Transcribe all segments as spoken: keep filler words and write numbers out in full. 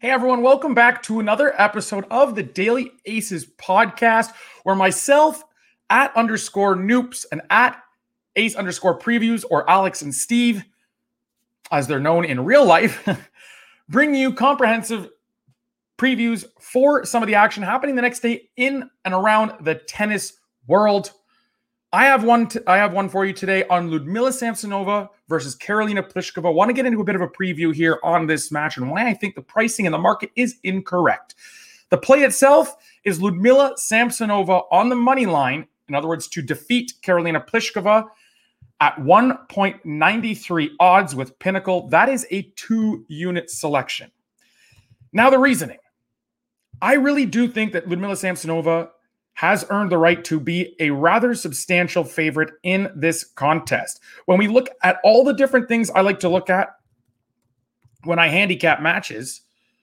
Hey everyone, welcome back to another episode of the Daily Aces podcast, where myself at underscore Noops and at Ace underscore Previews, or Alex and Steve, as they're known in real life, bring you comprehensive previews for some of the action happening the next day in and around the tennis world. I have one. T- I have one for you today on Ludmila Samsonova versus Karolina Pliskova. I want to get into a bit of a preview here on this match and why I think the pricing in the market is incorrect. The play itself is Ludmila Samsonova on the money line, in other words, to defeat Karolina Pliskova at one point nine three odds with Pinnacle. That is a two-unit selection. Now, the reasoning. I really do think that Ludmila Samsonova has earned the right to be a rather substantial favorite in this contest. When we look at all the different things I like to look at when I handicap matches,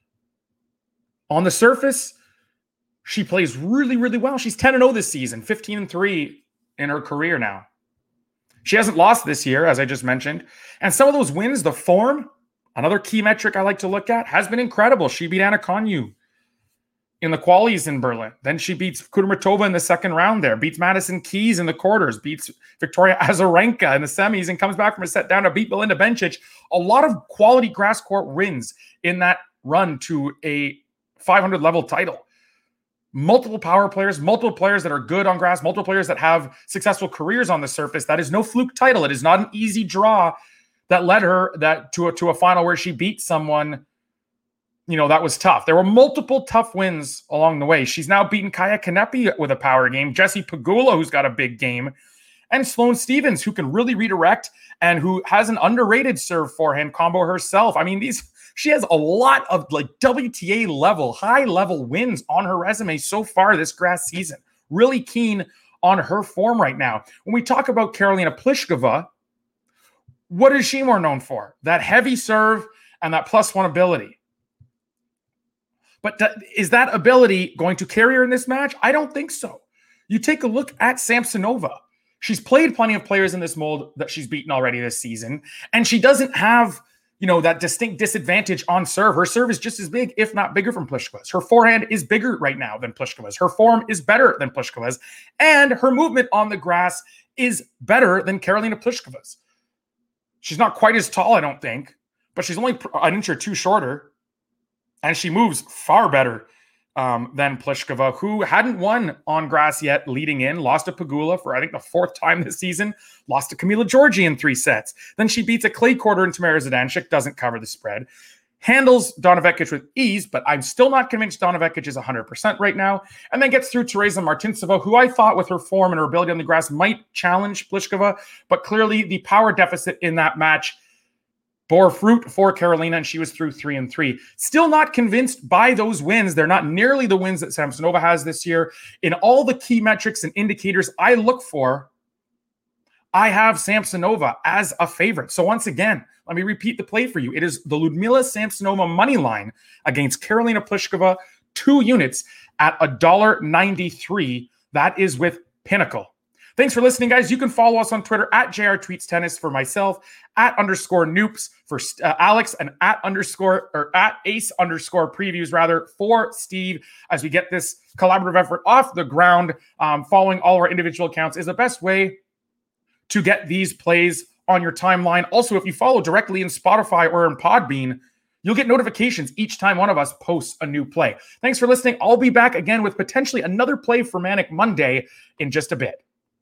on the surface, she plays really, really well. She's ten and oh this season, fifteen and three in her career now. She hasn't lost this year, as I just mentioned. And some of those wins, the form, another key metric I like to look at, has been incredible. She beat Anna Konyu in the qualies in Berlin. Then she beats Kudermetova in the second round there, beats Madison Keys in the quarters, beats Victoria Azarenka in the semis, and comes back from a set down to beat Belinda Bencic. A lot of quality grass court wins in that run to a five hundred level title. Multiple power players, multiple players that are good on grass, multiple players that have successful careers on the surface. That is no fluke title. It is not an easy draw that led her that to a, to a final where she beat someone, you know, that was tough. There were multiple tough wins along the way. She's now beaten Kaya Kanepi with a power game, Jessie Pegula, who's got a big game, and Sloane Stephens, who can really redirect and who has an underrated serve forehand combo herself. I mean, these she has a lot of like W T A level, high level wins on her resume so far this grass season. Really keen on her form right now. When we talk about Karolina Pliskova, what is she more known for? That heavy serve and that plus one ability. But th- is that ability going to carry her in this match? I don't think so. You take a look at Samsonova. She's played plenty of players in this mold that she's beaten already this season, and she doesn't have, you know, that distinct disadvantage on serve. Her serve is just as big, if not bigger, from Pliskova's. Her forehand is bigger right now than Pliskova's. Her form is better than Pliskova's, and her movement on the grass is better than Karolina Pliskova's. She's not quite as tall, I don't think, but she's only an inch or two shorter. And she moves far better um, than Pliskova, who hadn't won on grass yet leading in, lost to Pegula for, I think, the fourth time this season, lost to Camila Giorgi in three sets. Then she beats a clay quarter in Tamara Zidansek, doesn't cover the spread, handles Donna Vekic with ease, but I'm still not convinced Donna Vekic is one hundred percent right now, and then gets through Teresa Martincova, who I thought with her form and her ability on the grass might challenge Pliskova, but clearly the power deficit in that match bore fruit for Karolina, and she was through three and three. Still not convinced by those wins. They're not nearly the wins that Samsonova has this year. In all the key metrics and indicators I look for, I have Samsonova as a favorite. So once again, let me repeat the play for you. It is the Ludmila Samsonova money line against Karolina Pliskova, two units at one dollar ninety-three. That is with Pinnacle. Thanks for listening, guys. You can follow us on Twitter at J R Tweets Tennis for myself, at underscore Noops for uh, Alex, and at underscore or at Ace underscore Previews rather for Steve. As we get this collaborative effort off the ground, um, following all our individual accounts is the best way to get these plays on your timeline. Also, if you follow directly in Spotify or in Podbean, you'll get notifications each time one of us posts a new play. Thanks for listening. I'll be back again with potentially another play for Manic Monday in just a bit.